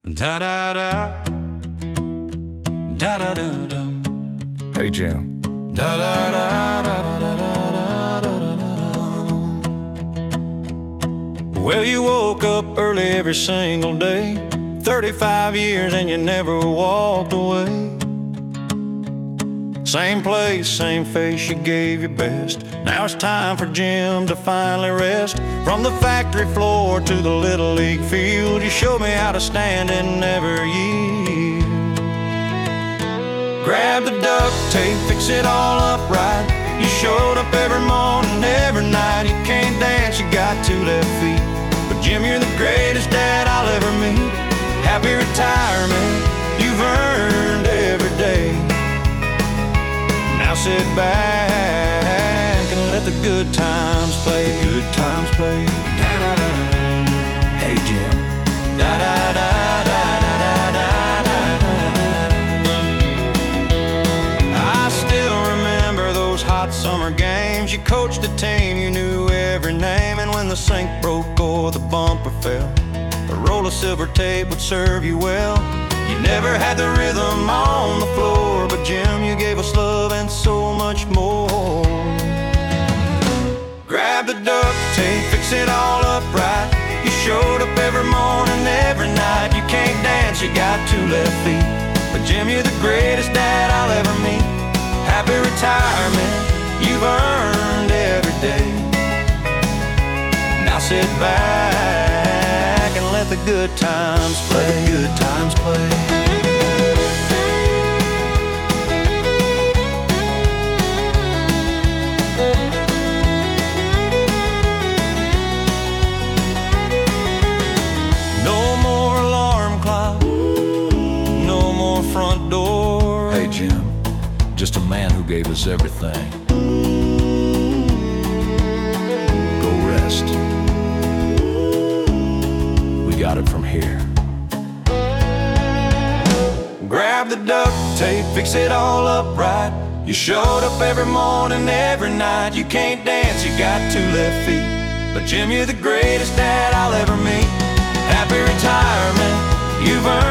Da da da, da da da da. Hey Jim. Da da da da da da da da. Well, you woke up early every single day, 35 years and you never walked away. Same place, same face, you gave your best. Now it's time for Jim to finally rest. From the factory floor to the Little League field, you showed me how to stand and never yield. Grab the duct tape, fix it all up right. You showed up every morning, every night. You can't dance, you got two left feet, but Jim, you're the greatest dad I'll ever meet. Happy retirement, you've earned every day. Now sit back and let the good times play. Good times play. Da da da. Hey Jim. Da da da da da da da da. I still remember those hot summer games. You coached the team, you knew every name. And when the sink broke or the bumper fell, a roll of silver tape would serve you well. You never had the rhythm on the floor, but Jim, you gave us love and so much more. Grab the duct tape, fix it all up right. You showed up every morning, every night. You can't dance, you got two left feet, but Jim, you're the greatest dad I'll ever meet. Happy retirement, you've earned every day. Now sit back and let the good times play. Let the good times play. No more alarm clock, no more front door. Hey Jim. Just a man who gave us everything. Go rest. We got it from here. Grab the duct tape, fix it all up right. You showed up every morning, every night. You can't dance, you got two left feet, but Jim, you're the greatest dad I'll ever meet. Happy retirement, you've earned